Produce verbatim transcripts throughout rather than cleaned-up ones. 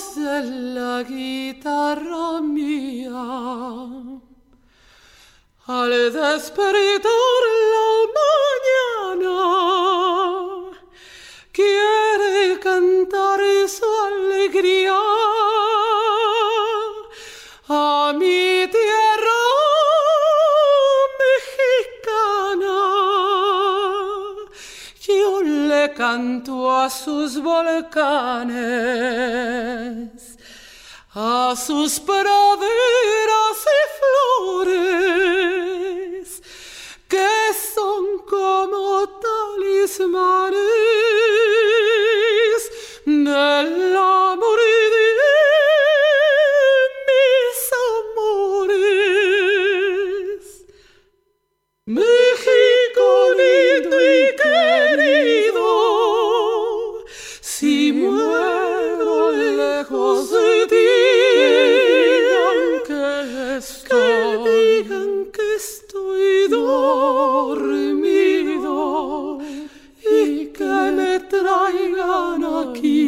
voz de la guitarra mía. Al despertar la mañana, quiere cantar su alegría a mi tierra mexicana. Yo le canto a sus volcanes, a sus praderas y flores, que son como talismanes del amor de mis amores. México lindo y querido, si muero lejos de ti, que digan que estoy dormido y que me traigan aquí.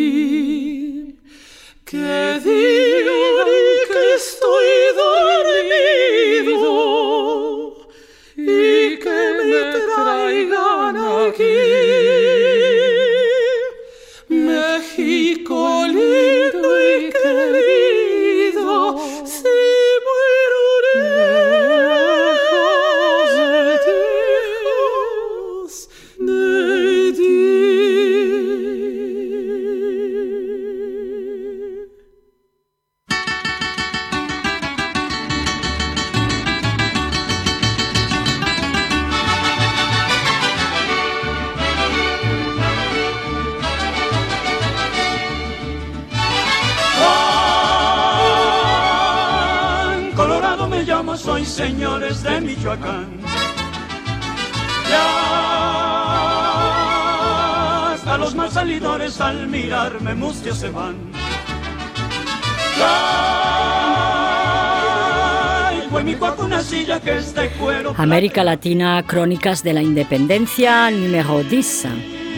Que digan que estoy dormido y que me traigan aquí. México lindo y querido, si muero lejos de ti. Colorado me llamo, soy señores de Michoacán. Ya hasta los más salidores al mirarme mustios se van. Ya fue mi cuaco una silla que es de cuero. América Latina, Crónicas de la Independencia, número diez.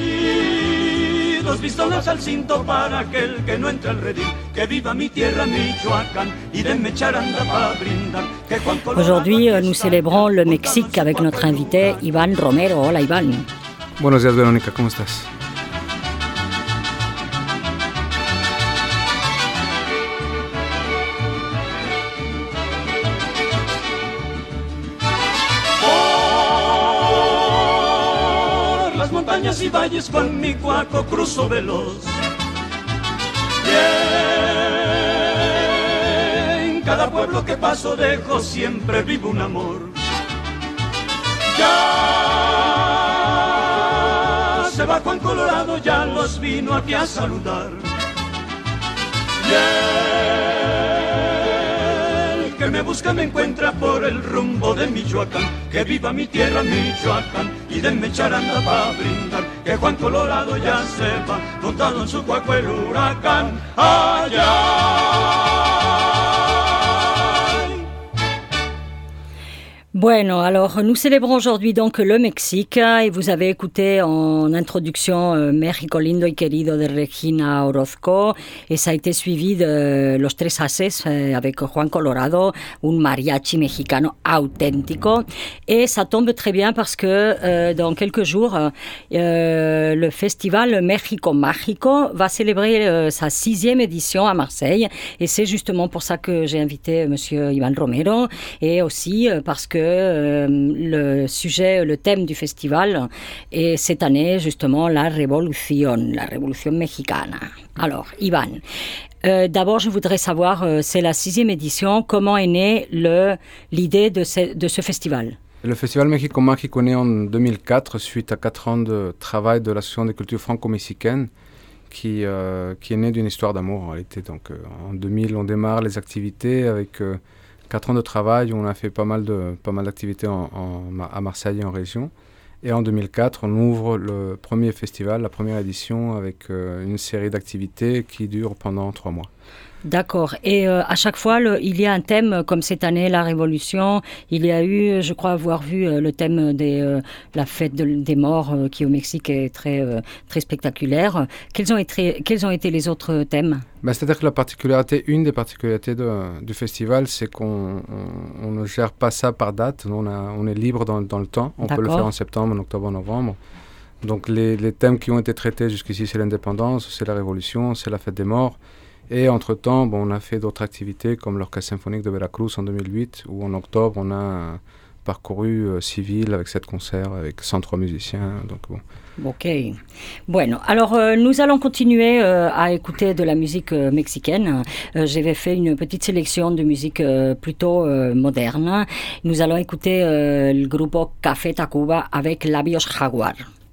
Dos pistolas al cinto para aquel que no entra al redil. Que viva mi tierra, Michoacán, y denme charanda para brindar. Que Juan Colorado. Aujourd'hui, nous célébrons le Mexique avec notre invité Iván Romero. Hola, Iván. Buenos días, Verónica, ¿cómo estás? Montañas y valles con mi cuaco cruzo veloz. Y en cada pueblo que paso dejo siempre vivo un amor. Ya se va Juan Colorado, ya los vino aquí a saludar. Y el que me busca me encuentra por el rumbo de Michoacán. Que viva mi tierra, Michoacán, y denme charanda pa' brindar. Que Juan Colorado ya se va, montado en su cuaco el huracán. Allá. Bueno, alors nous célébrons aujourd'hui donc le Mexique et vous avez écouté en introduction euh, México lindo y querido de Regina Orozco et ça a été suivi de Los Tres Haces euh, avec Juan Colorado, un mariachi mexicano auténtico et ça tombe très bien parce que euh, dans quelques jours euh, le festival México Mágico va célébrer euh, sa sixième édition à Marseille et c'est justement pour ça que j'ai invité Monsieur Iván Romero et aussi euh, parce que Euh, le sujet, le thème du festival est cette année justement la révolution, la révolution mexicana. Alors, Iván, euh, d'abord je voudrais savoir, euh, c'est la sixième édition, comment est née le, l'idée de ce, de ce festival? Le Festival México Mágico est né en deux mille quatre suite à quatre ans de travail de l'Association des cultures franco-mexicaines qui, euh, qui est né d'une histoire d'amour en réalité. Donc, euh, en deux mille, on démarre les activités avec euh, Quatre ans de travail, on a fait pas mal, de, pas mal d'activités en, en, à Marseille et en région. Et en deux mille quatre, on ouvre le premier festival, la première édition, avec euh, une série d'activités qui dure pendant trois mois. D'accord. Et euh, à chaque fois, le, il y a un thème, comme cette année, la Révolution. Il y a eu, je crois avoir vu euh, le thème de euh, la fête de, des morts, euh, qui au Mexique est très, euh, très spectaculaire. Quels ont été, quels ont été les autres thèmes? Ben, c'est-à-dire que la particularité, une des particularités de, du festival, c'est qu'on on, on ne gère pas ça par date. On, a, on est libre dans, dans le temps. On D'accord. peut le faire en septembre, en octobre, en novembre. Donc les, les thèmes qui ont été traités jusqu'ici, c'est l'indépendance, c'est la Révolution, c'est la fête des morts. Et entre-temps, bon, on a fait d'autres activités comme l'Orchestre symphonique de Veracruz en deux mille huit, où en octobre, on a parcouru euh, civil avec sept concerts, avec cent trois musiciens. Donc, bon. Ok. Bueno, alors euh, nous allons continuer euh, à écouter de la musique euh, mexicaine. Euh, j'avais fait une petite sélection de musique euh, plutôt euh, moderne. Nous allons écouter euh, le groupe Café Tacuba avec Labios Jaguar.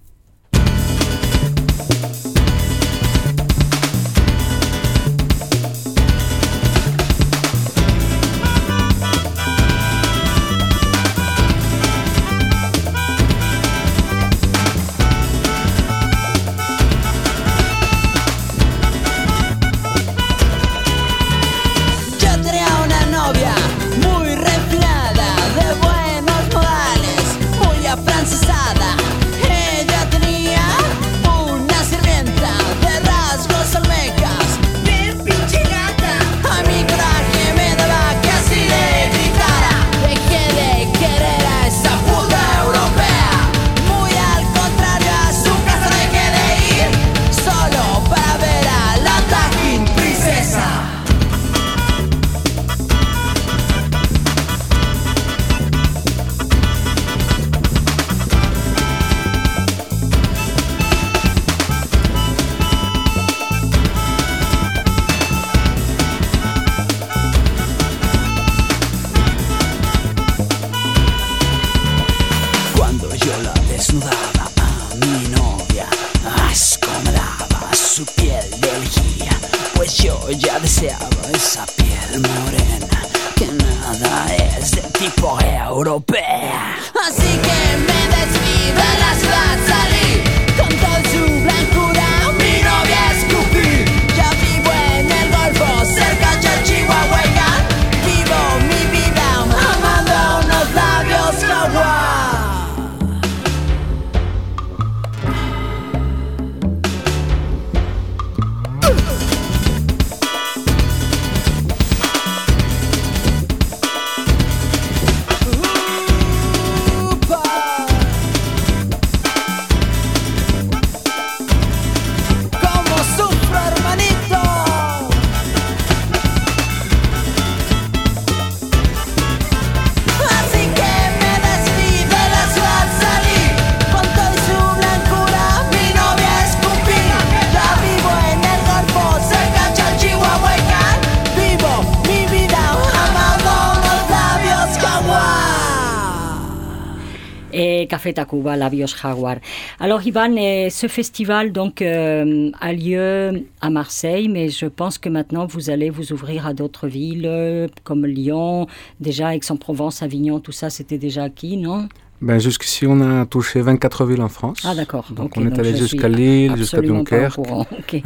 Café Tacuba, Labios Jaguar. Alors Ivan, ce festival donc euh, a lieu à Marseille, mais je pense que maintenant vous allez vous ouvrir à d'autres villes euh, comme Lyon, déjà Aix-en-Provence, Avignon, tout ça c'était déjà acquis, non? Ben, jusqu'ici, on a touché vingt-quatre villes en France. Ah d'accord. Donc okay, on est donc allé jusqu'à Lille, jusqu'à Dunkerque. Okay.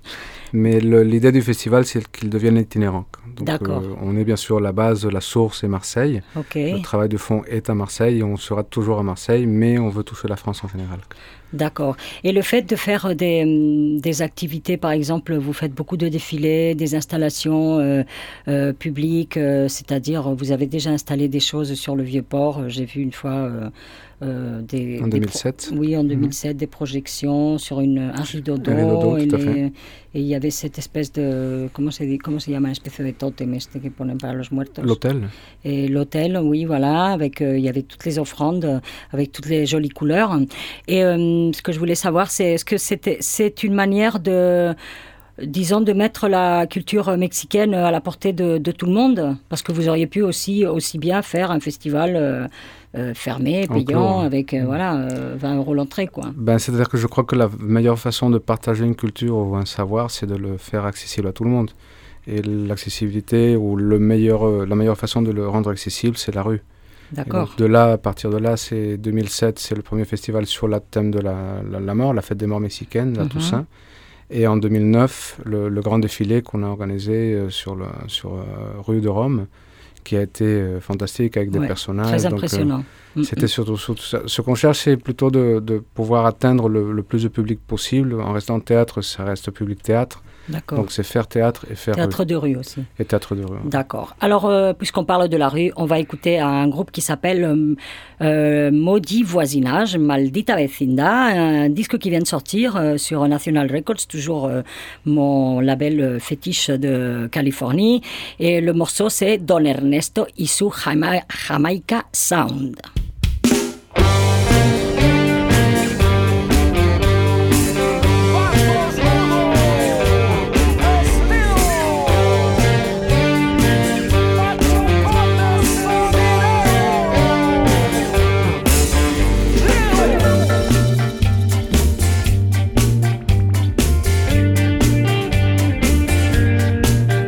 Mais le, l'idée du festival, c'est qu'il devienne itinérant. Donc, D'accord. Euh, on est bien sûr la base, la source est Marseille. Okay. Le travail de fond est à Marseille. On sera toujours à Marseille, mais on veut toucher la France en général. D'accord. Et le fait de faire des, des activités, par exemple, vous faites beaucoup de défilés, des installations euh, euh, publiques, euh, c'est-à-dire vous avez déjà installé des choses sur le Vieux-Port. J'ai vu une fois... Euh, Euh, des, en deux mille sept pro- Oui, en deux mille sept, mmh. des projections sur une, un rideau d'eau. Un rideau d'eau, et tout à fait. Et il y avait cette espèce de... Comment se dit, comment se llama, espèce de tótem este que ponen para los muertos. L'hôtel. Et l'hôtel, oui, voilà, avec, euh, il y avait toutes les offrandes, avec toutes les jolies couleurs. Et euh, ce que je voulais savoir, c'est est-ce que c'était, c'est une manière de... disons, de mettre la culture mexicaine à la portée de, de tout le monde, parce que vous auriez pu aussi, aussi bien faire un festival euh, euh, fermé, payant, Encore. avec euh, mmh. voilà, euh, vingt euros l'entrée, quoi. Ben, c'est-à-dire que je crois que la meilleure façon de partager une culture ou un savoir, c'est de le faire accessible à tout le monde. Et l'accessibilité, ou le meilleur, euh, la meilleure façon de le rendre accessible, c'est la rue. D'accord. De là, à partir de là, c'est deux mille sept, c'est le premier festival sur le thème de la, la, la mort, la fête des morts mexicaines, la mmh. Toussaint. Et en deux mille neuf, le, le grand défilé qu'on a organisé euh, sur, le, sur euh, rue de Rome, qui a été euh, fantastique avec des ouais, personnages. Très impressionnant. Donc, euh, c'était surtout, surtout ça. Ce qu'on cherche, c'est plutôt de, de pouvoir atteindre le, le plus de public possible. En restant théâtre, ça reste public théâtre. D'accord. Donc c'est faire théâtre et faire Théâtre rue. de rue aussi. Et théâtre de rue. D'accord. Alors, euh, puisqu'on parle de la rue, on va écouter un groupe qui s'appelle euh, euh, Maudit Voisinage, Maldita Vecindad, un disque qui vient de sortir euh, sur National Records, toujours euh, mon label fétiche de Californie. Et le morceau, c'est Don Ernesto y su Jama- Jamaica Sound.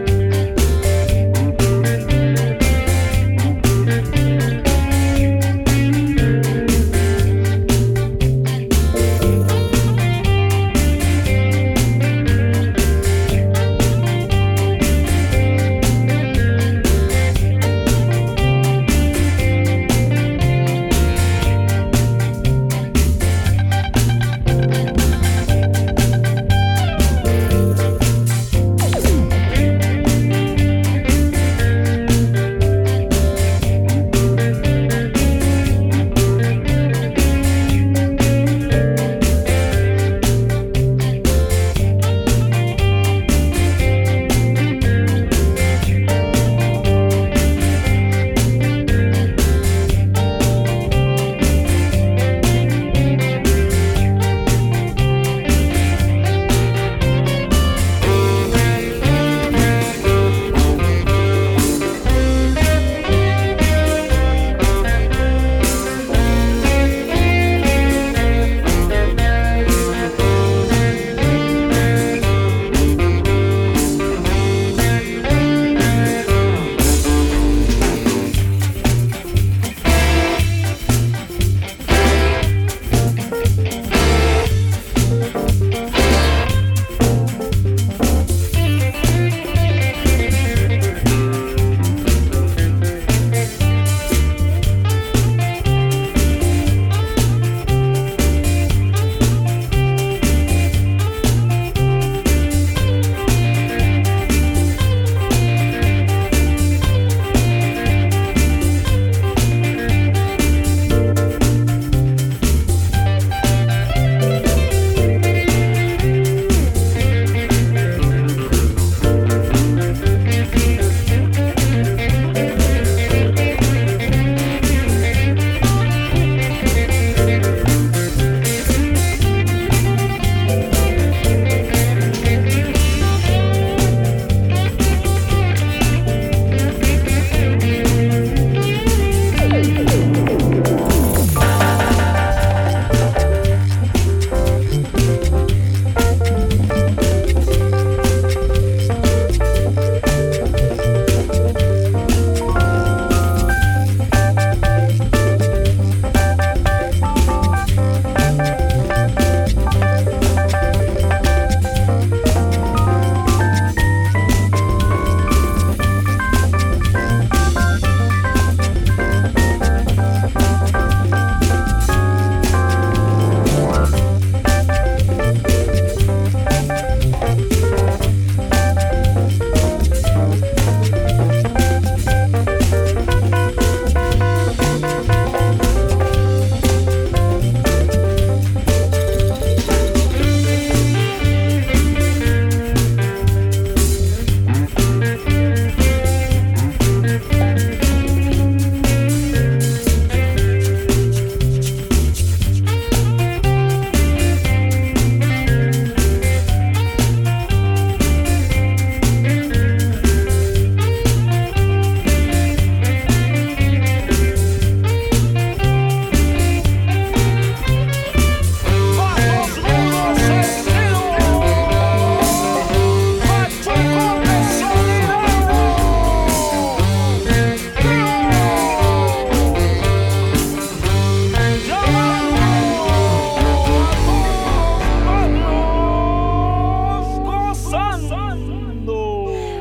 Thank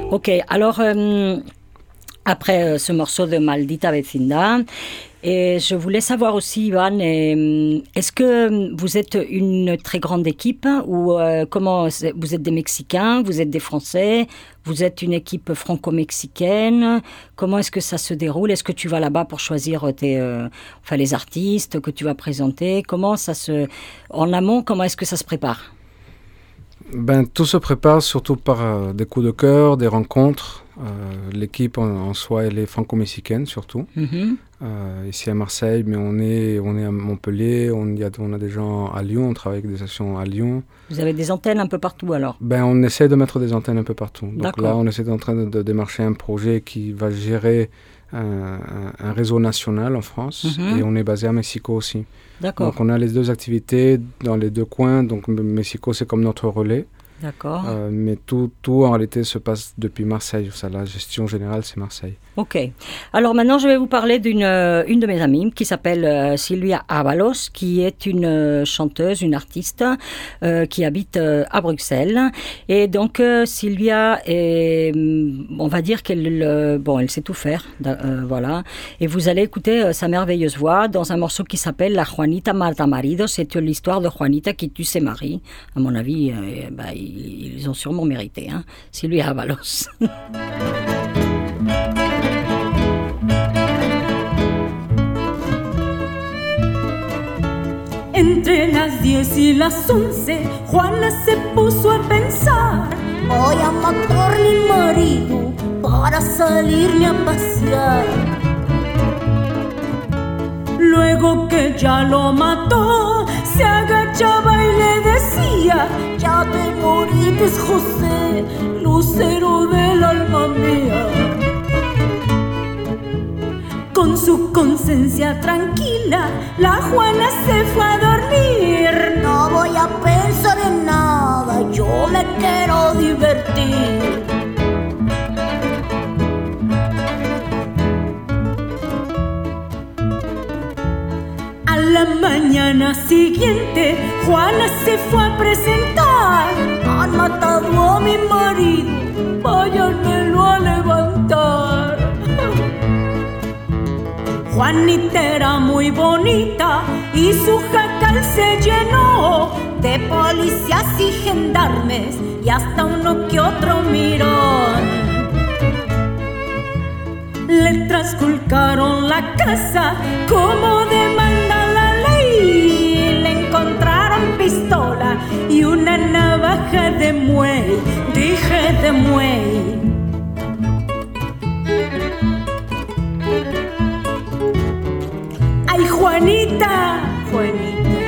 Ok, alors euh, après euh, ce morceau de Maldita Vecindad, et je voulais savoir aussi, Ivan, euh, est-ce que vous êtes une très grande équipe ou euh, comment vous êtes des Mexicains, vous êtes des Français, vous êtes une équipe franco-mexicaine? Comment est-ce que ça se déroule? Est-ce que tu vas là-bas pour choisir tes, euh, enfin les artistes que tu vas présenter? Comment ça se, en amont, comment est-ce que ça se prépare? Ben, tout se prépare surtout par euh, des coups de cœur, des rencontres. Euh, l'équipe en, en soi, elle est franco-mexicaine surtout. Mm-hmm. Euh, ici à Marseille, mais on est, on est à Montpellier, on, y a, on a des gens à Lyon, on travaille avec des actions à Lyon. Vous avez des antennes un peu partout alors? Ben, on essaie de mettre des antennes un peu partout. Donc D'accord. là, on essaie en train de, de démarcher un projet qui va gérer un, un, un réseau national en France, mm-hmm. et on est basé à Mexico aussi. D'accord. Donc on a les deux activités dans les deux coins, donc Mexico c'est comme notre relais. D'accord. Euh, mais tout, tout en réalité se passe depuis Marseille. Ça, la gestion générale, c'est Marseille. Ok. Alors maintenant, je vais vous parler d'une euh, une de mes amies qui s'appelle euh, Silvia Ábalos, qui est une euh, chanteuse, une artiste euh, qui habite euh, à Bruxelles. Et donc, euh, Silvia, est, on va dire qu'elle euh, bon, elle sait tout faire. Euh, voilà. Et vous allez écouter euh, sa merveilleuse voix dans un morceau qui s'appelle La Juanita Mata Marido. C'est l'histoire de Juanita qui tue ses maris. À mon avis, euh, bah, ils ont sûrement mérité, hein. Silvia Ábalos. Entre las diez y las once, Juana se puso a pensar: voy a matar a mi marido para salirme a pasear. Luego que ya lo mató, se agachaba y le decía: ya te morites, José, lucero del alma mía. Con su conciencia tranquila, la Juana se fue a dormir. No voy a pensar en nada, yo me quiero divertir. A la mañana siguiente, Juana se fue a presentar. Han matado a mi marido, váyanmelo a levantar. Juanita era muy bonita y su jacal se llenó de policías y gendarmes y hasta uno que otro mirón. Le trasculcaron la casa como demanda la ley. Le encontraron pistola y una navaja de muey, dije de muey. ¡Ay, Juanita! Juanita.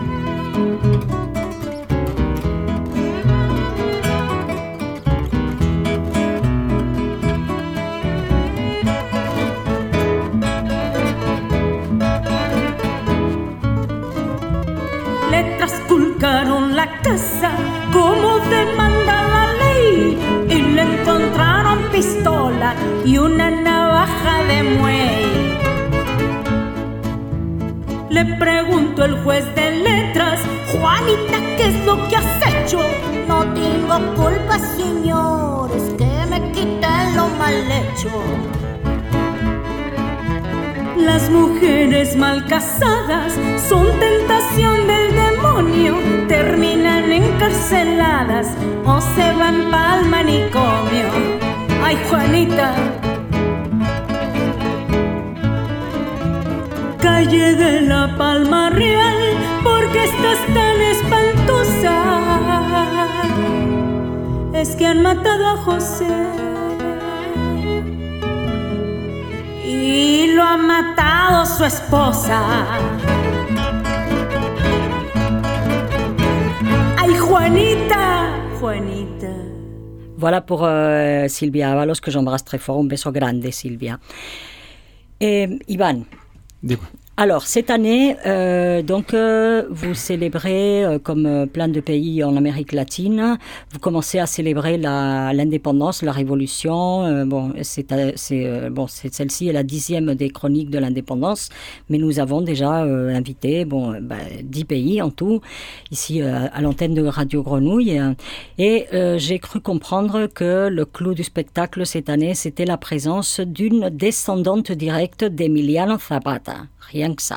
Le trasculcaron la casa como demanda la ley y le encontraron pistola y una navaja de muey. Le preguntó el juez de letras: Juanita, ¿qué es lo que has hecho? No tengo culpa, señores, que me quiten lo mal hecho. Las mujeres mal casadas son tentación del demonio, terminan encarceladas o se van pa'l manicomio. ¡Ay, Juanita! Calle de la Palma Real, ¿por qué estás tan espantosa? Es que han matado a José y lo ha matado su esposa. ¡Ay, Juanita! Juanita. Voilà pour euh, Silvia Ábalos, que j'embrasse très fort. Un beso grande, Silvia. Et Ivan, Dis-moi. Alors, cette année, euh, donc, euh, vous célébrez, euh, comme euh, plein de pays en Amérique latine, vous commencez à célébrer la, l'indépendance, la révolution. Euh, bon, c'est, c'est, euh, bon, c'est, celle-ci est la dixième des chroniques de l'indépendance, mais nous avons déjà euh, invité bon, bah, dix pays en tout, ici euh, à l'antenne de Radio Grenouille. Et euh, j'ai cru comprendre que le clou du spectacle cette année, c'était la présence d'une descendante directe d'Emiliano Zapata. Rien que ça.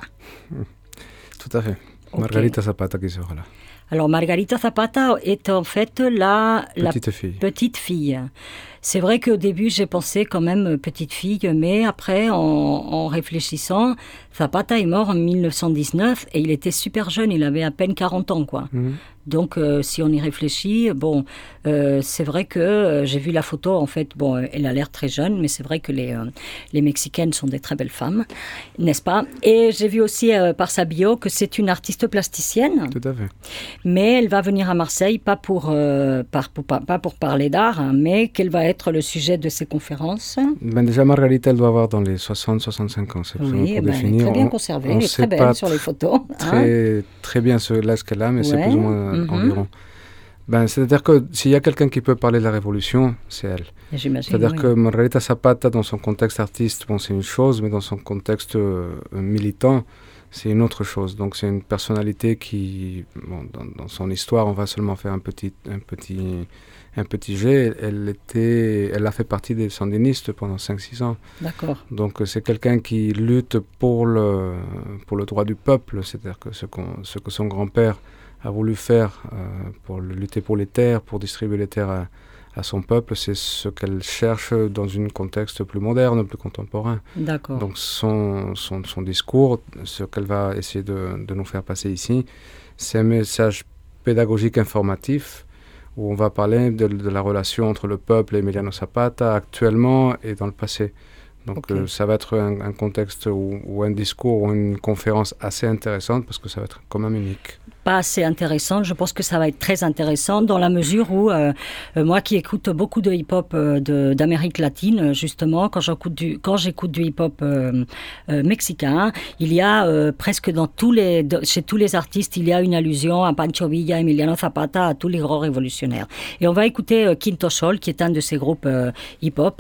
Tout à fait. Okay. Margarita Zapata qui sera là. Alors, Margarita Zapata est en fait la petite la fille. petite fille. C'est vrai qu'au début, j'ai pensé quand même petite fille, mais après, en, en réfléchissant, Zapata est mort en dix-neuf cent dix-neuf et il était super jeune, il avait à peine quarante ans, quoi. Mm-hmm. Donc, euh, si on y réfléchit, bon, euh, c'est vrai que euh, j'ai vu la photo, en fait, bon, elle a l'air très jeune, mais c'est vrai que les, euh, les Mexicaines sont des très belles femmes, n'est-ce pas? Et j'ai vu aussi euh, par sa bio que c'est une artiste plasticienne. Tout à fait. Mais elle va venir à Marseille, pas pour, euh, par, pour, pas, pas pour parler d'art, hein, mais qu'elle va être le sujet de ses conférences. Ben déjà, Margarita, elle doit avoir dans les soixante à soixante-cinq ans, c'est oui, pour ben, définir. Elle est très bien conservée, elle est très belle sur les photos. Très, hein. très bien ce, là, ce qu'elle a, mais ouais. c'est plus ou moins mm-hmm. environ. Ben, c'est-à-dire que s'il y a quelqu'un qui peut parler de la révolution, c'est elle. J'imagine, c'est-à-dire oui. que Margarita Zapata, dans son contexte artiste, bon, c'est une chose, mais dans son contexte euh, militant, c'est une autre chose. Donc c'est une personnalité qui, bon, dans, dans son histoire, on va seulement faire un petit, un petit, un petit jet. Elle était, elle a fait partie des sandinistes pendant cinq six ans. D'accord. Donc c'est quelqu'un qui lutte pour le, pour le droit du peuple, c'est-à-dire que ce, qu'on, ce que son grand-père a voulu faire euh, pour lutter pour les terres, pour distribuer les terres à, à son peuple, c'est ce qu'elle cherche dans un contexte plus moderne, plus contemporain. D'accord. Donc son, son, son discours, ce qu'elle va essayer de, de nous faire passer ici, c'est un message pédagogique informatif où on va parler de, de la relation entre le peuple et Emiliano Zapata actuellement et dans le passé. Donc okay. euh, ça va être un, un contexte ou, ou un discours ou une conférence assez intéressante parce que ça va être quand même unique. Pas assez intéressante, je pense que ça va être très intéressant dans la mesure où euh, moi qui écoute beaucoup de hip-hop euh, de, d'Amérique latine, justement, quand j'écoute du, quand j'écoute du hip-hop euh, euh, mexicain, il y a euh, presque dans tous les, de, chez tous les artistes, il y a une allusion à Pancho Villa, Emiliano Zapata, à tous les grands révolutionnaires. Et on va écouter euh, Quinto Sol, qui est un de ces groupes euh, hip-hop,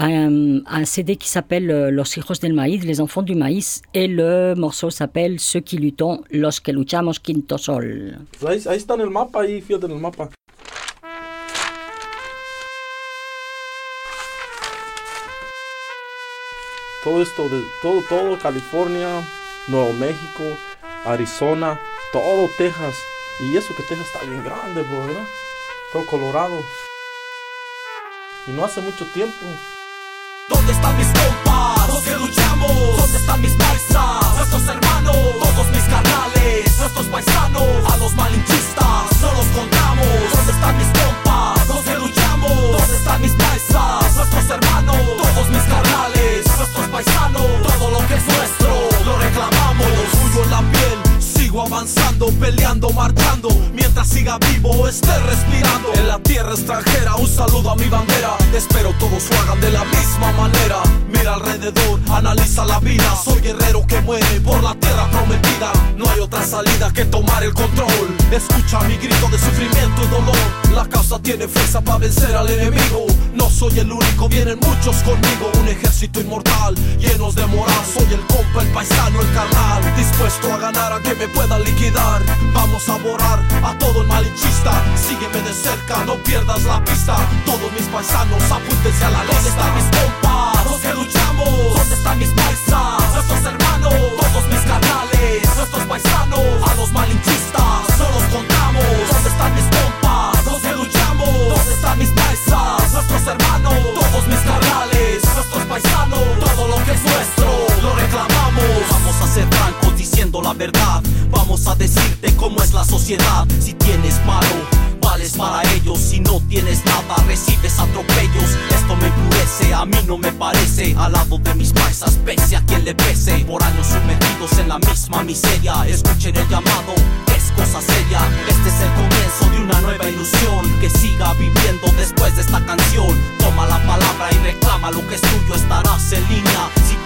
un, un C D qui s'appelle euh, Los Hijos del Maíz, les enfants du maïs, et le morceau s'appelle Ceux qui luttons, Los que luchamos, Quinto Sol. Ahí, ahí está en el mapa, ahí fíjate en el mapa. Todo esto, de, todo, todo California, Nuevo México, Arizona, todo Texas. Y eso que Texas está bien grande, bro, ¿verdad? Todo Colorado. Y no hace mucho tiempo. ¿Dónde están mis compas? Los que luchamos. ¿Dónde están mis paisas? Nuestros hermanos. Todos mis carnales. Nuestros paisanos. A los malinchistas no los contamos. ¿Dónde están mis compas? Los que luchamos. ¿Dónde están mis paisas? Nuestros hermanos. Todos mis carnales. Nuestros paisanos. Todo lo que es nuestro lo reclamamos. Orgullo en la piel. Sigo avanzando, peleando, marchando. Mientras siga vivo, esté respirando. En la tierra extranjera, un saludo a mi bandera. Espero todos lo hagan de la misma manera. Mira alrededor, analiza la vida. Soy guerrero que muere por la tierra prometida. No hay otra salida que tomar el control. Escucha mi grito de sufrimiento y dolor. La causa tiene fuerza para vencer al enemigo. No soy el único, vienen muchos conmigo. Un ejército inmortal, llenos de moral. Soy el compa, el paisano, el carnal. Dispuesto a ganar a que me pueda liquidar. Vamos a borrar a todo el malinchista. Sígueme de cerca, no pierdas la pista. Todos mis paisanos, apúntense a la lista. ¿Dónde están mis compas? Los que luchamos. ¿Dónde están mis paisas? Nuestros hermanos. Todos mis carnales. Nuestros paisanos. A los malinchistas no los contamos. ¿Dónde están mis compas? Los que luchamos. ¿Dónde están mis paisas? Nuestros hermanos. Todos mis carnales. Nuestros paisanos. Todo lo que es nuestro lo reclamamos. Vamos a ser francos diciendo la verdad. Vamos a decirte cómo es la sociedad. Si tienes paro, vales para ellos. Si no tienes nada, recibes atropellos. Esto me enfurece, a mí no me parece. Al lado de mis paisas, pese a quien le pese. Por años sometidos en la misma miseria. Escuchen el llamado, es cosa seria. Este es el comienzo de una nueva ilusión. Que siga viviendo después de esta canción. Toma la palabra y reclama lo que es tuyo. Estarás en línea. Si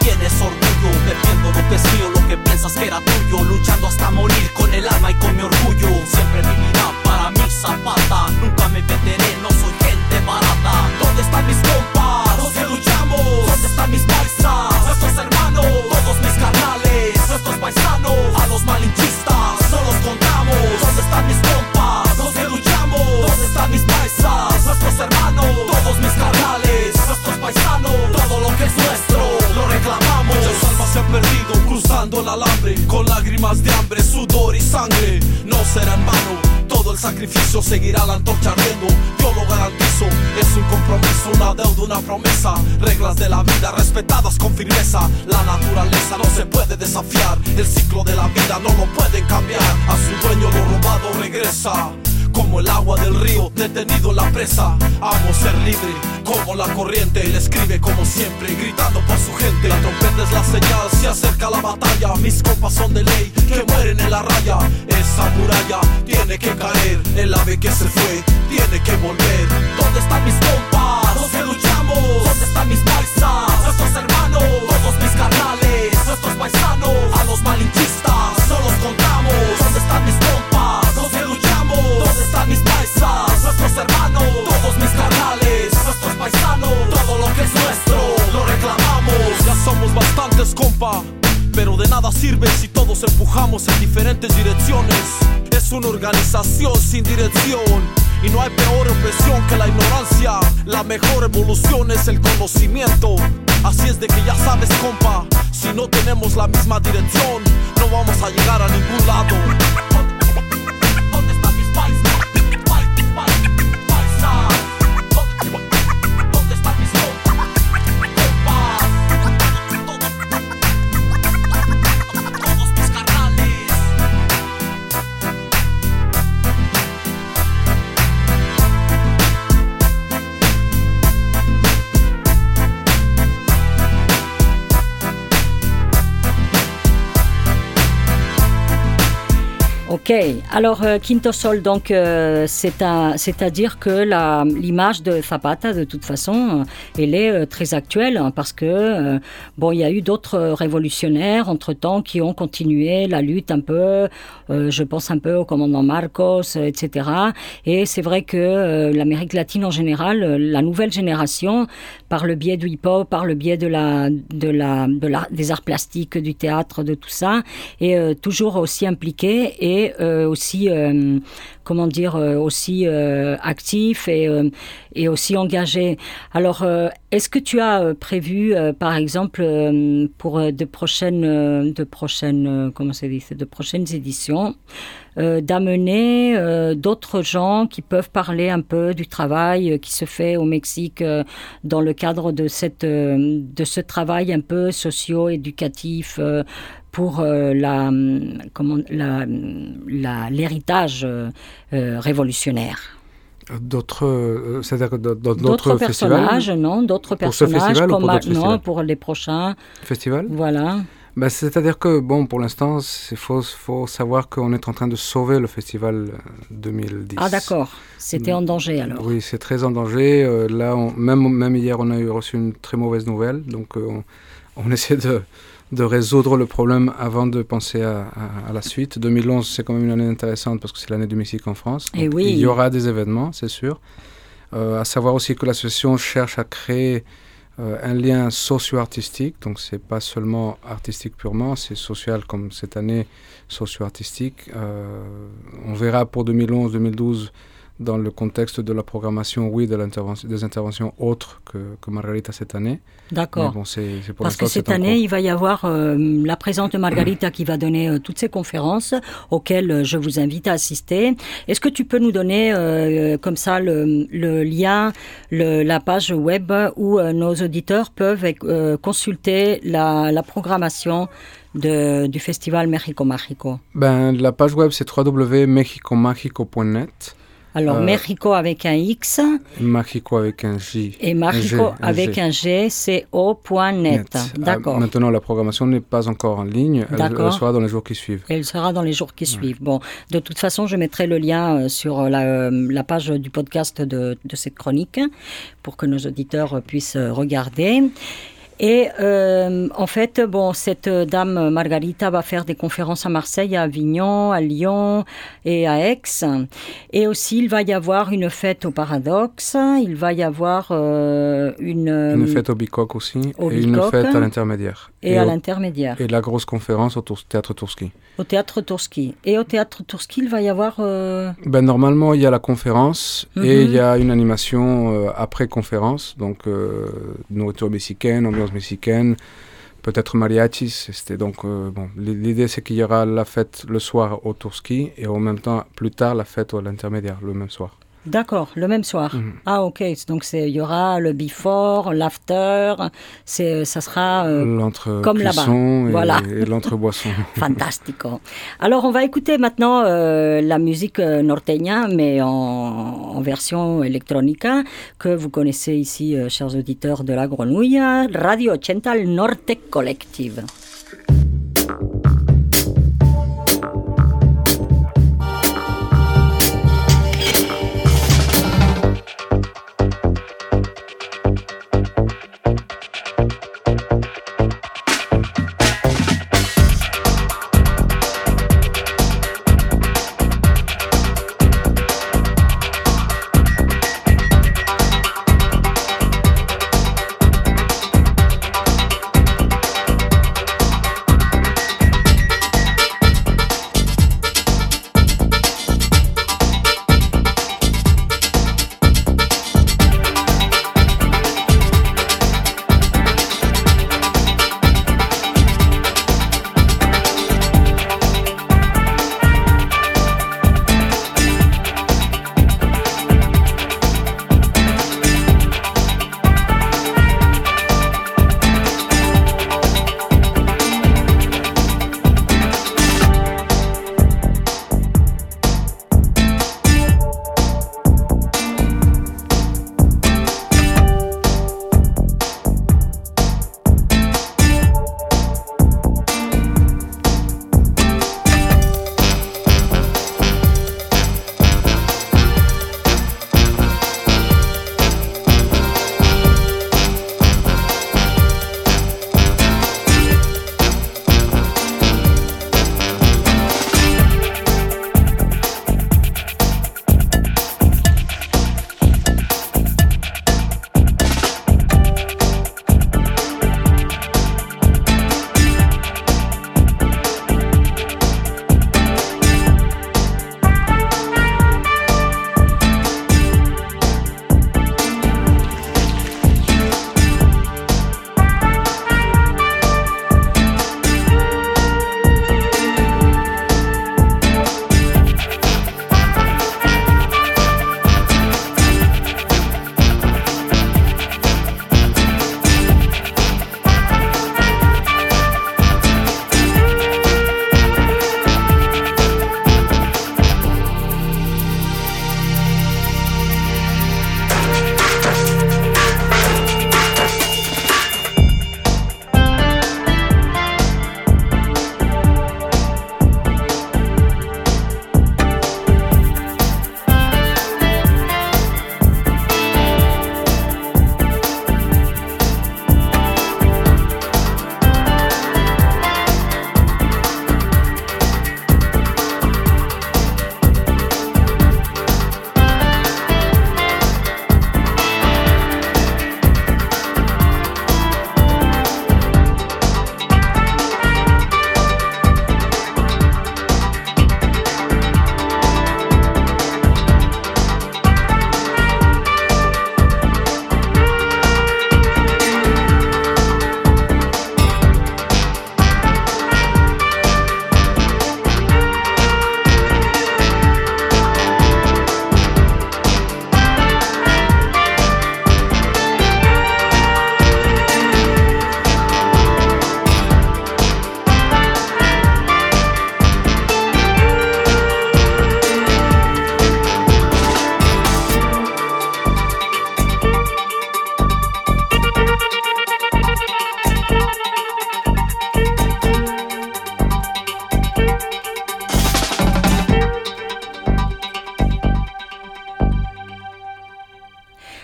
tienes orgullo, defiendo lo que es mío, lo que piensas que era tuyo, luchando hasta morir con el alma y con mi orgullo. Siempre vivirá para mí Zapata, nunca me venderé, no soy gente barata. ¿Dónde están mis compas? Los que luchamos. ¿Dónde están mis paisas? Nuestros hermanos, todos mis carnales, nuestros paisanos. A los malinchistas no los contamos. ¿Dónde están mis compas? Los que luchamos. ¿Dónde están mis paisas? Nuestros hermanos, todos mis carnales, nuestros paisanos. Todo lo que es nuestro lo reclamamos. Muchas almas se han perdido cruzando el alambre, con lágrimas de hambre, sudor y sangre. No será en vano, todo el sacrificio seguirá la antorcha ardiendo. Yo lo garantizo, es un compromiso, una deuda, una promesa. Reglas de la vida respetadas con firmeza. La naturaleza no se puede desafiar, el ciclo de la vida no lo pueden cambiar. A su dueño lo robado regresa, como el agua del río detenido en la presa. Amo ser libre, como la corriente. Él escribe como siempre, gritando por su gente. La trompeta es la señal, se acerca la batalla. Mis compas son de ley, que mueren en la raya. Esa muralla tiene que caer, el ave que se fue tiene que volver. ¿Dónde están mis compas? Los que luchamos. ¿Dónde están mis paisas? Nuestros hermanos, todos mis carnales, nuestros paisanos. A los malinchistas no los contamos. ¿Dónde están mis compas? Los que luchamos. ¿Dónde están mis paisas? Nuestros hermanos, todos mis carnales, nuestros paisanos. Todo lo que es nuestro lo reclamamos. Ya somos bastantes, compa, pero de nada sirve si todos empujamos en diferentes direcciones. Es una organización sin dirección y no hay peor opresión que la ignorancia. La mejor evolución es el conocimiento. Así es de que ya sabes, compa, si no tenemos la misma dirección, no vamos a llegar a ningún lado. ¿Dónde están mis paisas? ¿Dónde están mis compas? Todos mis carnales. Ok, alors euh, Quinto Sol, donc euh, c'est, à, c'est-à-dire que la, l'image de Zapata, de toute façon, euh, elle est euh, très actuelle, hein, parce que euh, bon, il y a eu d'autres révolutionnaires entre-temps qui ont continué la lutte un peu, euh, je pense un peu au commandant Marcos, euh, et cetera. Et c'est vrai que euh, l'Amérique latine en général, euh, la nouvelle génération, par le biais du hip-hop, par le biais de la, de la, de la, des arts plastiques, du théâtre, de tout ça, est euh, toujours aussi impliquée et Euh, aussi, euh, comment dire, euh, aussi euh, actif et, euh, et aussi engagé. Alors, euh, est-ce que tu as euh, prévu, euh, par exemple, euh, pour euh, de prochaines, euh, de prochaines, euh, comment ça dit, de prochaines éditions, euh, d'amener euh, d'autres gens qui peuvent parler un peu du travail euh, qui se fait au Mexique euh, dans le cadre de cette, euh, de ce travail un peu socio-éducatif euh, pour euh, la, comment, la, la, l'héritage euh, révolutionnaire. D'autres, euh, c'est-à-dire d'autres, d'autres personnages, festivals, non, d'autres pour personnages ce festival comme ou pour, d'autres non, pour les prochains festivals. Voilà. Ben, c'est-à-dire que bon, pour l'instant, il faut, faut savoir qu'on est en train de sauver le festival deux mille dix. Ah d'accord, c'était en danger alors. Oui, c'est très en danger. Euh, là, on, même même hier, on a eu reçu une très mauvaise nouvelle, donc euh, on, on essaie de de résoudre le problème avant de penser à, à, à la suite. deux mille onze, c'est quand même une année intéressante parce que c'est l'année du Mexique en France. Et oui. Il y aura des événements, c'est sûr. Euh, à savoir aussi que l'association cherche à créer euh, un lien socio-artistique. Donc, c'est pas seulement artistique purement, c'est social comme cette année socio-artistique. Euh, on verra pour deux mille onze deux mille douze dans le contexte de la programmation, oui, de l'intervention, des interventions autres que, que Margarita cette année. D'accord. Bon, c'est, c'est pour Parce que cette année, il va y avoir euh, la présence de Margarita qui va donner euh, toutes ces conférences auxquelles euh, je vous invite à assister. Est-ce que tu peux nous donner euh, comme ça le, le lien, le, la page web où euh, nos auditeurs peuvent euh, consulter la, la programmation de, du festival México Mágico? Ben, la page web, c'est w w w point mexico mágico point net. Alors, euh, Mexico avec un X. Mexico avec un J. Et Mexico avec un G, C O point net. Net. D'accord. Euh, maintenant, la programmation n'est pas encore en ligne. Elle, elle sera dans les jours qui suivent. Elle sera dans les jours qui ouais. suivent. Bon, de toute façon, je mettrai le lien sur la, la page du podcast de, de cette chronique pour que nos auditeurs puissent regarder. Et euh, en fait, bon, cette dame Margarita va faire des conférences à Marseille, à Avignon, à Lyon et à Aix. Et aussi, il va y avoir une fête au Paradoxe. Il va y avoir euh, une... Une fête au Bicoque aussi. Au et Bicoque, une fête à l'Intermédiaire. Et, et à au, l'intermédiaire. Et la grosse conférence au tour, Théâtre Tourski. Au Théâtre Tourski. Et au Théâtre Tourski, il va y avoir... Euh... Ben, normalement, il y a la conférence mm-hmm. et il y a une animation euh, après conférence. Donc, euh, nourriture mexicaine, ambiance mexicaine, peut-être mariachis. C'était donc, euh, bon, l'idée, c'est qu'il y aura la fête le soir au Tourski et en même temps, plus tard, la fête à l'Intermédiaire, le même soir. D'accord, le même soir. Mmh. Ah, ok. Donc, il y aura le before, l'after. C'est, ça sera euh, comme là-bas. Et, voilà. et l'entre-boisson. Fantastico. Alors, on va écouter maintenant euh, la musique norteña, mais en, en version electrónica, que vous connaissez ici, euh, chers auditeurs de La Grenouille, Radio ochenta Norte Collective.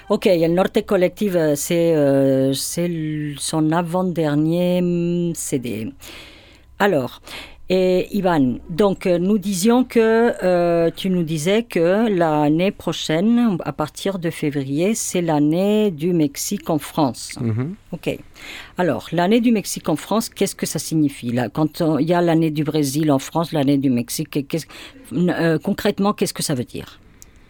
Ok, El Norte Collective, c'est, euh, c'est son avant-dernier C D. Alors, et Ivan, donc nous disions que, euh, tu nous disais que l'année prochaine, à partir de février, c'est l'année du Mexique en France. Mm-hmm. Ok. Alors, l'année du Mexique en France, qu'est-ce que ça signifie là, quand il y a l'année du Brésil en France, l'année du Mexique, qu'est-ce, euh, concrètement, qu'est-ce que ça veut dire ?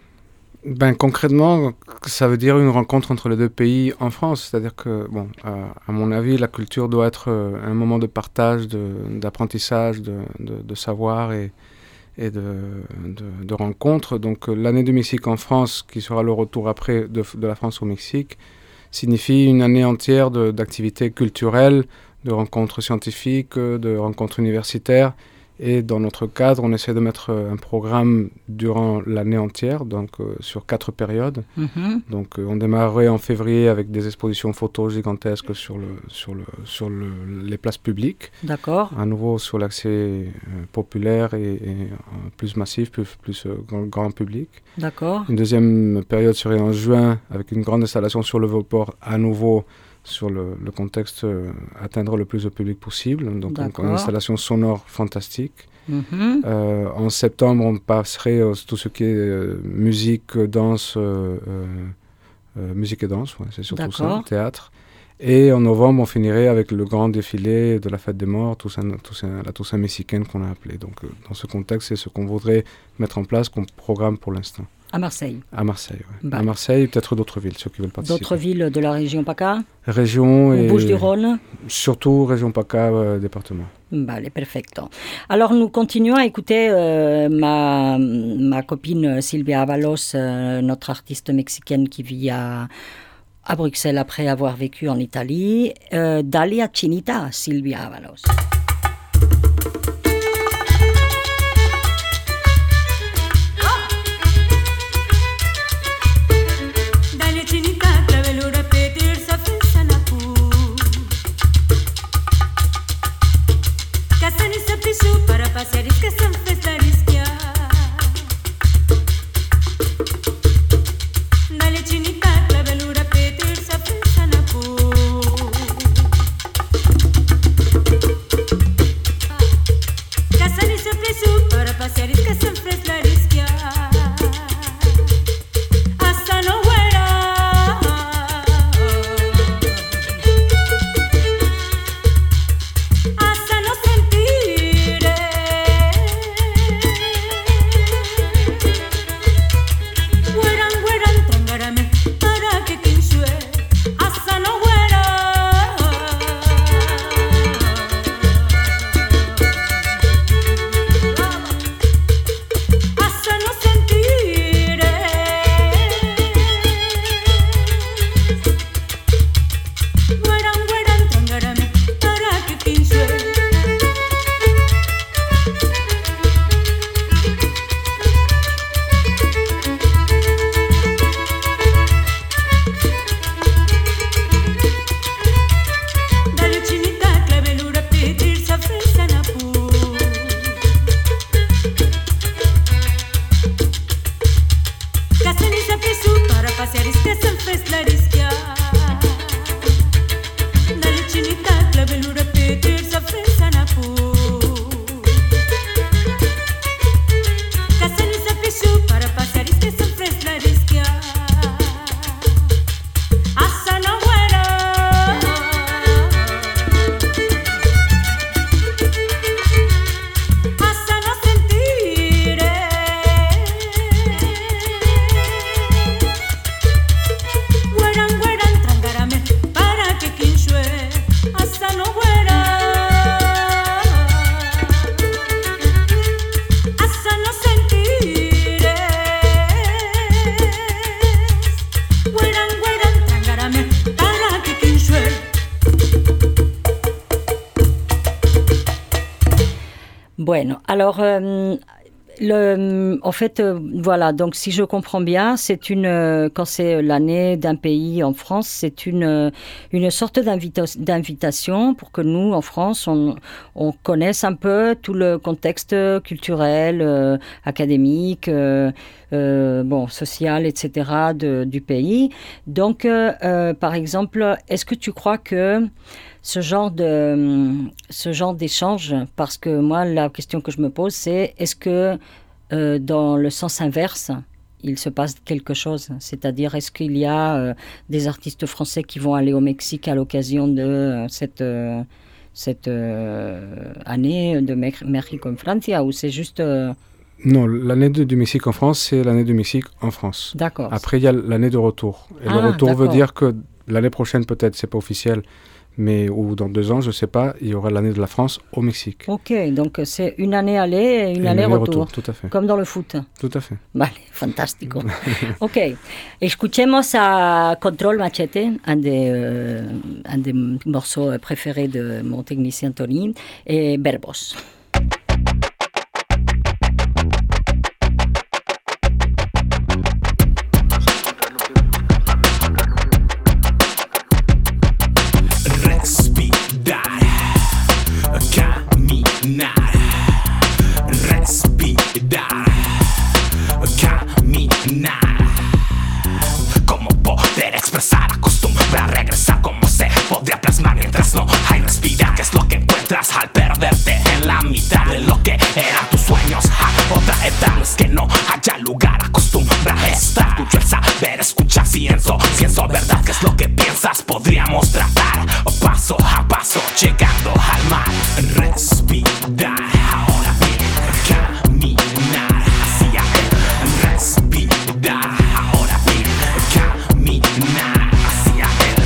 Ben, concrètement, ça veut dire une rencontre entre les deux pays en France. C'est-à-dire que, bon, euh, à mon avis, la culture doit être euh, un moment de partage, de, d'apprentissage, de, de, de savoir et, et de, de, de rencontre. Donc, euh, l'année du Mexique en France, qui sera le retour après de, de la France au Mexique, signifie une année entière de, d'activités culturelles, de rencontres scientifiques, de rencontres universitaires. Et dans notre cadre, on essaie de mettre un programme durant l'année entière, donc euh, sur quatre périodes. Mm-hmm. Donc euh, on démarrait en février avec des expositions photos gigantesques sur, le, sur, le, sur le, les places publiques. D'accord. À nouveau sur l'accès euh, populaire et, et euh, plus massif, plus, plus euh, grand, grand public. D'accord. Une deuxième période serait en juin avec une grande installation sur le Vauport, à nouveau sur le, le contexte euh, atteindre le plus de public possible, donc une, une installation sonore fantastique. Mm-hmm. Euh, en septembre, on passerait euh, tout ce qui est euh, musique, danse, euh, euh, musique et danse, ouais, c'est surtout D'accord. ça, théâtre. Et en novembre, on finirait avec le grand défilé de la fête des morts, Toussaint, Toussaint, la Toussaint mexicaine qu'on a appelée. Donc euh, dans ce contexte, c'est ce qu'on voudrait mettre en place comme programme pour l'instant. À Marseille. À Marseille, oui. Bah. À Marseille, peut-être d'autres villes, ceux qui veulent participer. D'autres villes de la région PACA ? Région et... Bouches-du-Rhône ? Surtout région PACA, euh, département. Vale, perfecto. Alors nous continuons à écouter euh, ma, ma copine Silvia Avalos, euh, notre artiste mexicaine qui vit à, à Bruxelles après avoir vécu en Italie. Euh, Dalia Chinita, Silvia Avalos. Para pasear es que se'n fes l'arisquia. Dale chinita, clavelura, petir, sa fes a napu. Casan y se presu, para pasear es que se'n fes l'arisquia. Hasta no huera. Hasta no sentir. Bueno, alors, euh, le, en fait, euh, voilà, donc si je comprends bien, c'est une, euh, quand c'est l'année d'un pays en France, c'est une, euh, une sorte d'invita- d'invitation pour que nous, en France, on, on connaisse un peu tout le contexte culturel, euh, académique, euh, euh, bon, social, et cetera de, du pays. Donc, euh, euh, par exemple, est-ce que tu crois que ce genre de, ce genre d'échange, parce que moi, la question que je me pose, c'est est-ce que euh, dans le sens inverse, il se passe quelque chose? C'est-à-dire, est-ce qu'il y a euh, des artistes français qui vont aller au Mexique à l'occasion de euh, cette, euh, cette euh, année de México en Francia, ou c'est juste... Euh... Non, l'année de, du Mexique en France, c'est l'année du Mexique en France. D'accord. Après, il y a l'année de retour. Et ah, le retour d'accord. veut dire que l'année prochaine, peut-être, c'est pas officiel, mais ou dans deux ans, je ne sais pas, il y aura l'année de la France au Mexique. Ok, donc c'est une année aller et une, et année, une année retour. retour. Tout à fait. Comme dans le foot. Tout à fait. Vale, fantástico. Ok, escuchemos a Control Machete, un des, euh, un des morceaux préférés de mon technicien Tony, et Verbos. Al perderte en la mitad de lo que eran tus sueños, a otra edad no es que no haya lugar, acostumbra a estar, escucho el saber, escucha silencio, siento verdad que es lo que piensas, podríamos tratar paso a paso, llegando al mar, respirar, ahora bien, caminar hacia él, respirar, ahora bien, caminar hacia él.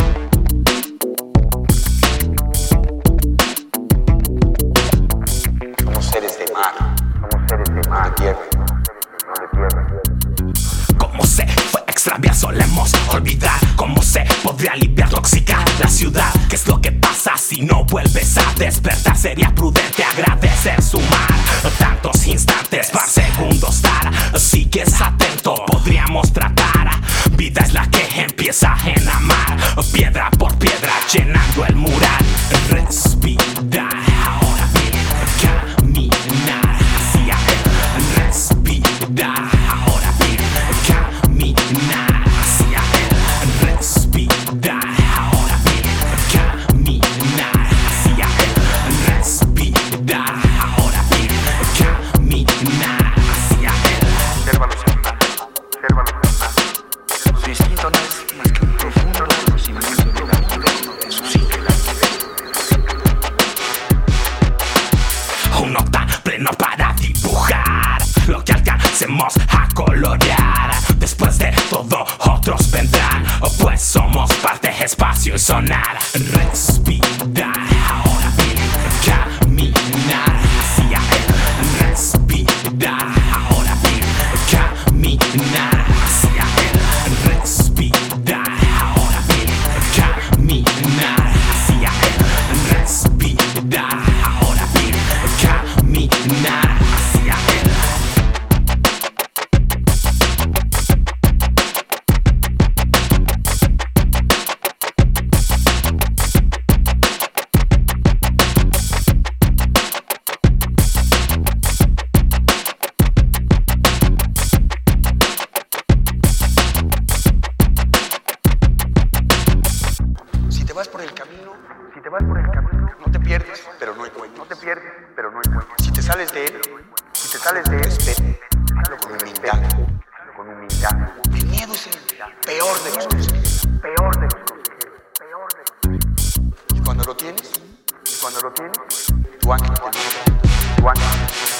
Seres de mar, somos seres de mar, de tierra, no de tierra. Como se fue extraviar, solemos olvidar cómo se podría aliviar, toxicar la ciudad. ¿Qué es lo que pasa si no vuelves a despertar? Sería prudente agradecer sumar tantos instantes para segundos dar. Sigues atento, podríamos tratar. Vida es la que empieza en amar, piedra por piedra llenando el mural. Respirar, ahora bien, caminar hacia él, respirar, ahora bien, caminar hacia él, respirar, ahora bien, caminar hacia él, respirar, ahora bien, caminar hacia él. Obsérvalo sembrar, obsérvalo sembrar. Su instinto no es más que un profundo reconocimiento de la vida y de su psique. Un nota pleno para dibujar lo que alcancemos a colorear. Después de todo otros vendrán, pues somos parte, espacio y sonar. Respirar, ahora bien, caminar hacia él. Respirar, ahora bien, caminar hacia él. Respirar, ahora bien, caminar hacia él. Respirar, ahora bien, caminar hacia él. Si te vas por el camino, si te vas por el camino, no te pierdes, pero no encuentras. No te pierdes, pero no encuentras. Si te sales de él, si te sales de él, respeto, hazlo con humildad, con humildad. El miedo es el peor de los consejeros, peor de los consejeros, peor de los consejeros. Y cuando lo tienes, y cuando lo tienes, tu ángel te mira, tu ángel te mira.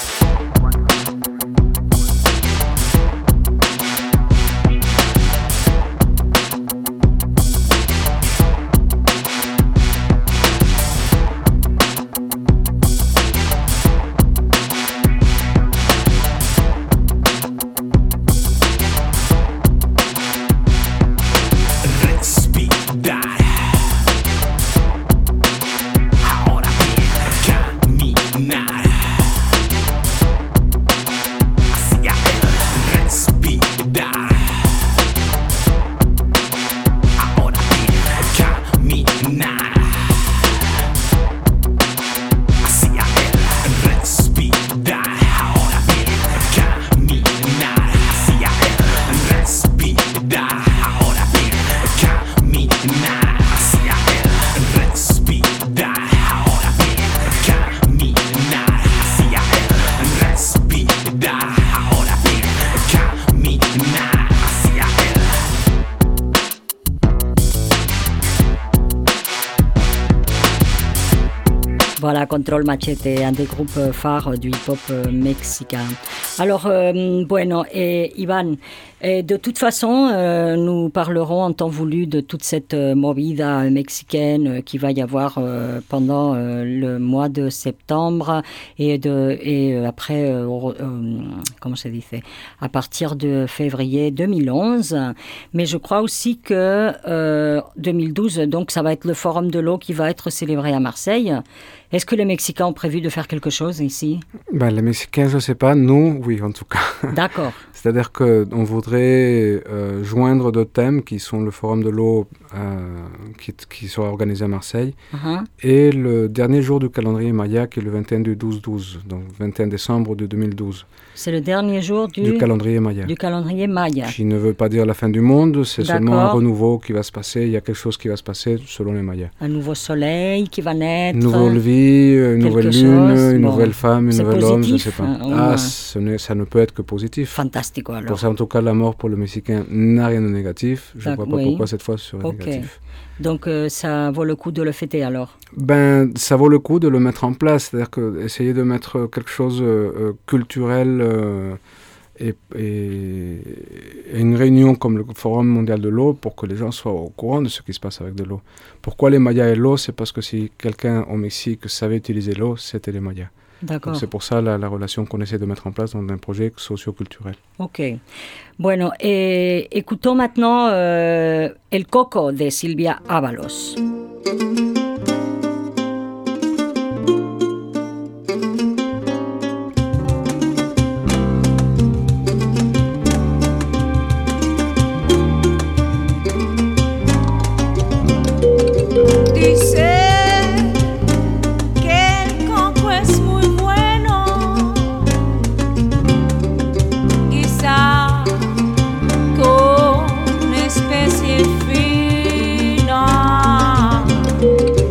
Voilà, Control Machete, un des groupes phares du hip-hop mexicain. Alors, euh, bueno, et Iván, et de toute façon, euh, nous parlerons en temps voulu de toute cette euh, movida mexicaine euh, qui va y avoir euh, pendant euh, le mois de septembre et, de, et euh, après, euh, euh, comment se dit, à partir de février deux mille onze. Mais je crois aussi que euh, deux mille douze, donc ça va être le Forum de l'eau qui va être célébré à Marseille. Est-ce que les Mexicains ont prévu de faire quelque chose ici? Ben, les Mexicains, je ne sais pas. Nous, oui, en tout cas. D'accord. C'est-à-dire qu'on voudrait euh, joindre deux thèmes qui sont le Forum de l'eau euh, qui, qui sera organisé à Marseille uh-huh. et le dernier jour du calendrier Maya qui est le vingt et un du douze douze, donc vingt et un décembre de deux mille douze. C'est le dernier jour du, du calendrier Maya. Du calendrier Maya. Qui ne veut pas dire la fin du monde, c'est D'accord. seulement un renouveau qui va se passer, il y a quelque chose qui va se passer selon les Mayas. Un nouveau soleil qui va naître. Une nouvelle vie, une nouvelle chose. lune, une bon. nouvelle femme, un nouvel homme, je ne sais pas. Hein, ah, ce n'est, ça ne peut être que positif. Fantastico alors. Pour ça, en tout cas, la mort pour le Mexicain n'a rien de négatif. Je ne vois pas oui. pourquoi cette fois ce serait okay. négatif. Donc euh, ça vaut le coup de le fêter alors? Ben, ça vaut le coup de le mettre en place, c'est-à-dire que essayer de mettre quelque chose euh, culturel euh, et, et, et une réunion comme le Forum mondial de l'eau pour que les gens soient au courant de ce qui se passe avec de l'eau. Pourquoi les Mayas et l'eau? C'est parce que si quelqu'un au Mexique savait utiliser l'eau, c'était les Mayas. D'accord. Donc c'est pour ça la, la relation qu'on essaie de mettre en place dans un projet socio-culturel. Ok. Bueno, eh, écoutons maintenant euh, El Coco de Silvia Ábalos. Con especie fina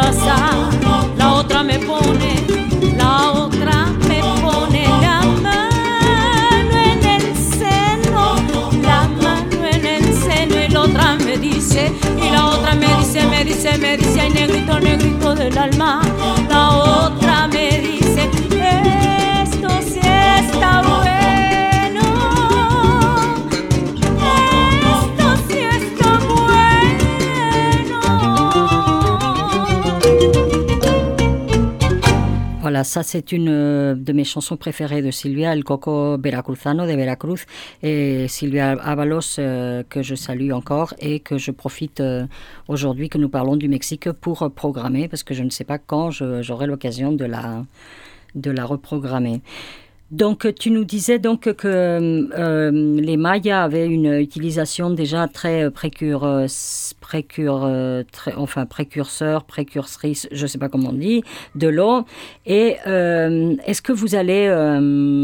casa, la otra me pone, la otra me pone la mano en el seno, la mano en el seno y la otra me dice, y la otra me dice, me dice, me dice, ay negrito, negrito del alma, la otra me dice, esto sí está bueno. Voilà, ça c'est une de mes chansons préférées de Silvia, El Coco Veracruzano de Veracruz, et Silvia Avalos, euh, que je salue encore et que je profite euh, aujourd'hui que nous parlons du Mexique pour programmer, parce que je ne sais pas quand je, j'aurai l'occasion de la, de la reprogrammer. Donc, tu nous disais donc que euh, les Mayas avaient une utilisation déjà très précure, précure, très, enfin précurseur, précurtrice, je ne sais pas comment on dit, de l'eau. Et euh, est-ce que vous allez euh,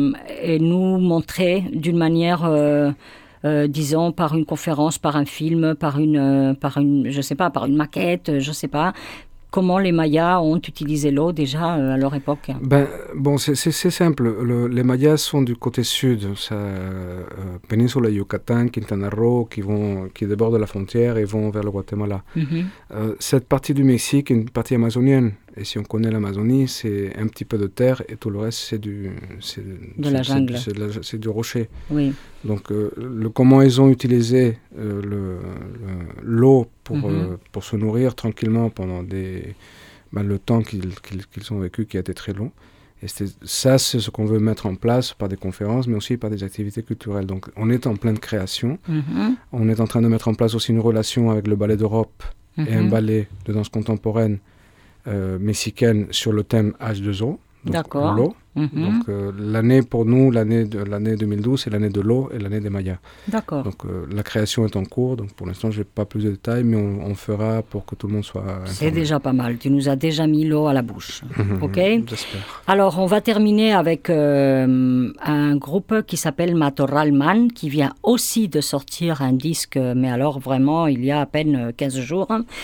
nous montrer d'une manière, euh, euh, disons, par une conférence, par un film, par une, par une, je sais pas, par une maquette, je sais pas. Comment les Mayas ont utilisé l'eau déjà euh, à leur époque? Ben, bon, c'est, c'est, c'est simple. Le, les Mayas sont du côté sud, ça, euh, péninsule Yucatan, Quintana Roo, qui, vont, qui débordent la frontière et vont vers le Guatemala. Mm-hmm. Euh, cette partie du Mexique est une partie amazonienne. Et si on connaît l'Amazonie, c'est un petit peu de terre et tout le reste, c'est du, c'est, de c'est, la jungle. C'est, c'est, de la, c'est du rocher. Oui. Donc, euh, le, comment ils ont utilisé euh, le, le, l'eau pour, mm-hmm. euh, pour se nourrir tranquillement pendant des, ben, le temps qu'ils, qu'ils, qu'ils ont vécu, qui a été très long. Et ça, c'est ce qu'on veut mettre en place par des conférences, mais aussi par des activités culturelles. Donc, on est en pleine création. Mm-hmm. On est en train de mettre en place aussi une relation avec le Ballet d'Europe mm-hmm. et un ballet de danse contemporaine Euh, mexicaine sur le thème H deux O, donc D'accord. l'eau. Mm-hmm. Donc euh, l'année pour nous, l'année, de, l'année deux mille douze, c'est l'année de l'eau et l'année des Mayas. D'accord. Donc euh, la création est en cours, donc pour l'instant je n'ai pas plus de détails, mais on, on fera pour que tout le monde soit informé. C'est déjà pas mal, tu nous as déjà mis l'eau à la bouche. Mm-hmm. Ok. J'espère. Alors on va terminer avec euh, un groupe qui s'appelle Matorral Man, qui vient aussi de sortir un disque, mais alors vraiment il y a à peine quinze jours.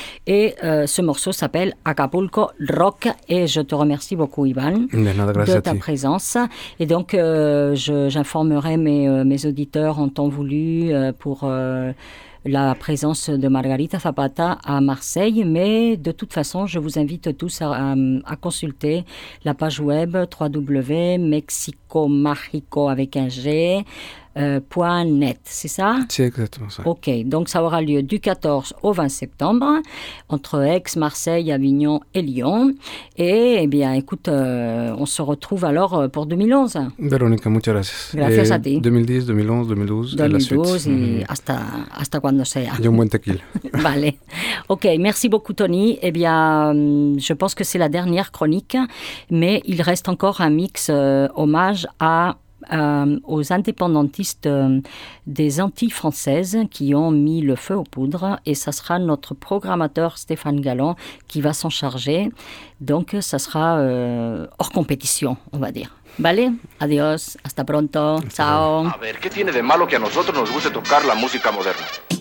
Et euh, ce morceau s'appelle Acapulco Rock, et je te remercie beaucoup Ivan de, nada, de ta présence. Et donc, euh, je, j'informerai mes, euh, mes auditeurs en temps voulu euh, pour euh, la présence de Margarita Zapata à Marseille. Mais de toute façon, je vous invite tous à, à, à consulter la page web w w w point mexico magico avec un G. Euh, point net, c'est ça? C'est exactement ça. Ok, donc ça aura lieu du quatorze au vingt septembre, entre Aix, Marseille, Avignon et Lyon. Et eh bien, écoute, euh, on se retrouve alors pour deux mille onze. Verónica, muchas gracias. Gracias a ti. deux mille dix, deux mille onze, deux mille douze, deux mille douze et la suite. y Mm-hmm. hasta, hasta cuando sea. Y un buen tequila. Vale. Ok, merci beaucoup Tony. Eh bien, je pense que c'est la dernière chronique, mais il reste encore un mix euh, hommage à Euh, aux indépendantistes euh, des Antilles françaises qui ont mis le feu aux poudres, et ça sera notre programmateur Stéphane Galland qui va s'en charger. Donc ça sera euh, hors compétition, on va dire. Vale, adiós, hasta pronto, ciao. A ver, ¿qué tiene de malo que a nosotros nos guste tocar la música moderna?